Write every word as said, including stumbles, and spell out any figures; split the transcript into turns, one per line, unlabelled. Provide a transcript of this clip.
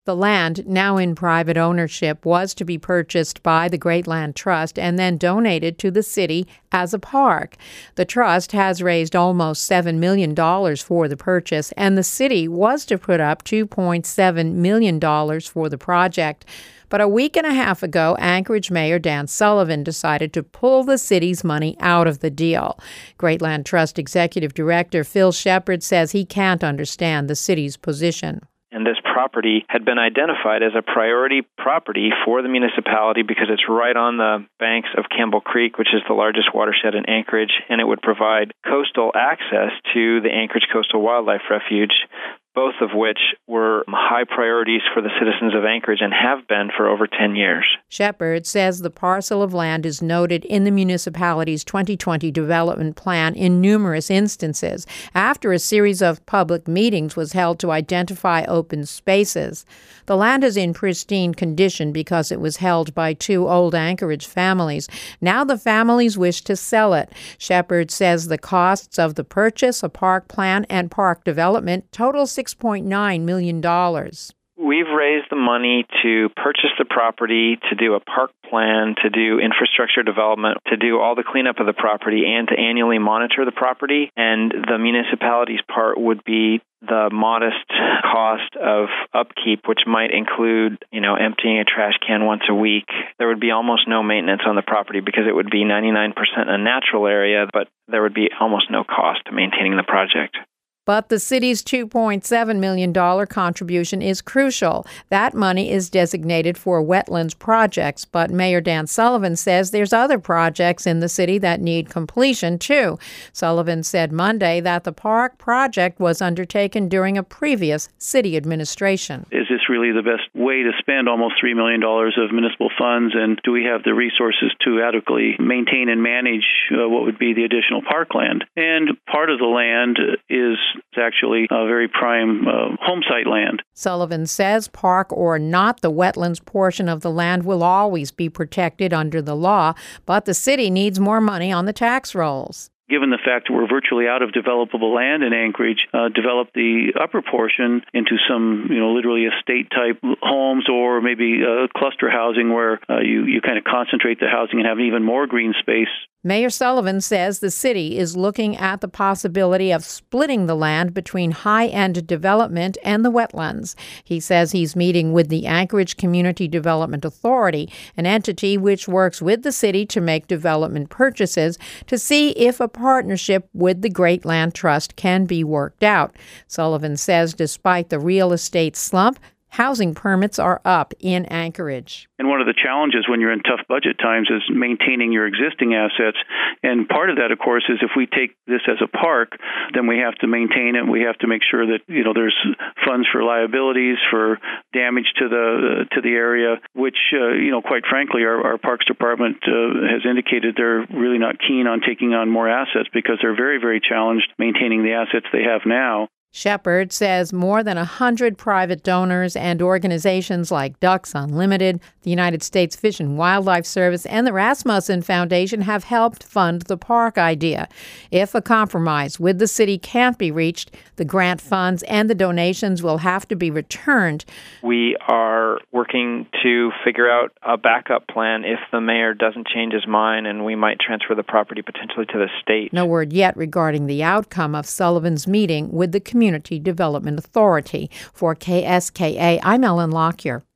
The land, now in private ownership, was to be purchased by the Great Land Trust and then donated to the city as a park. The trust has raised almost seven million dollars for the purchase, and the city was to put up two point seven million dollars for the project. But a week and a half ago, Anchorage Mayor Dan Sullivan decided to pull the city's money out of the deal. Great Land Trust Executive Director Phil Shepard says he can't understand the city's position.
And this property had been identified as a priority property for the municipality because it's right on the banks of Campbell Creek, which is the largest watershed in Anchorage, and it would provide coastal access to the Anchorage Coastal Wildlife Refuge, both of which were high priorities for the citizens of Anchorage and have been for over ten years.
Shepard says the parcel of land is noted in the municipality's twenty twenty development plan in numerous instances after a series of public meetings was held to identify open spaces. The land is in pristine condition because it was held by two old Anchorage families. Now the families wish to sell it. Shepard says the costs of the purchase, a park plan, and park development total six point nine million dollars.
We've raised the money to purchase the property, to do a park plan, to do infrastructure development, to do all the cleanup of the property, and to annually monitor the property. And the municipality's part would be the modest cost of upkeep, which might include, you know, emptying a trash can once a week. There would be almost no maintenance on the property because it would be ninety-nine percent a natural area, but there would be almost no cost to maintaining the project.
But the city's two point seven million dollars contribution is crucial. That money is designated for wetlands projects, but Mayor Dan Sullivan says there's other projects in the city that need completion, too. Sullivan said Monday that the park project was undertaken during a previous city administration.
Is this really the best way to spend almost three million dollars of municipal funds, and do we have the resources to adequately maintain and manage uh, what would be the additional parkland? And part of the land is It's actually a very prime uh, home site land.
Sullivan says park or not, the wetlands portion of the land will always be protected under the law, but the city needs more money on the tax rolls.
Given the fact that we're virtually out of developable land in Anchorage, uh, develop the upper portion into some, you know, literally estate-type homes or maybe uh, cluster housing where uh, you, you kind of concentrate the housing and have even more green space.
Mayor Sullivan says the city is looking at the possibility of splitting the land between high-end development and the wetlands. He says he's meeting with the Anchorage Community Development Authority, an entity which works with the city to make development purchases, to see if a partnership with the Great Land Trust can be worked out. Sullivan says despite the real estate slump, housing permits are up in Anchorage.
And one of the challenges when you're in tough budget times is maintaining your existing assets. And part of that, of course, is if we take this as a park, then we have to maintain it. We have to make sure that, you know, there's funds for liabilities, for damage to the uh, to the area, which, uh, you know, quite frankly, our, our Parks Department uh, has indicated they're really not keen on taking on more assets because they're very, very challenged maintaining the assets they have now.
Shepard says more than one hundred private donors and organizations like Ducks Unlimited, the United States Fish and Wildlife Service, and the Rasmussen Foundation have helped fund the park idea. If a compromise with the city can't be reached, the grant funds and the donations will have to be returned.
We are working to figure out a backup plan if the mayor doesn't change his mind, and we might transfer the property potentially to the state.
No word yet regarding the outcome of Sullivan's meeting with the Community Development Authority. For K S K A, I'm Ellen Lockyer.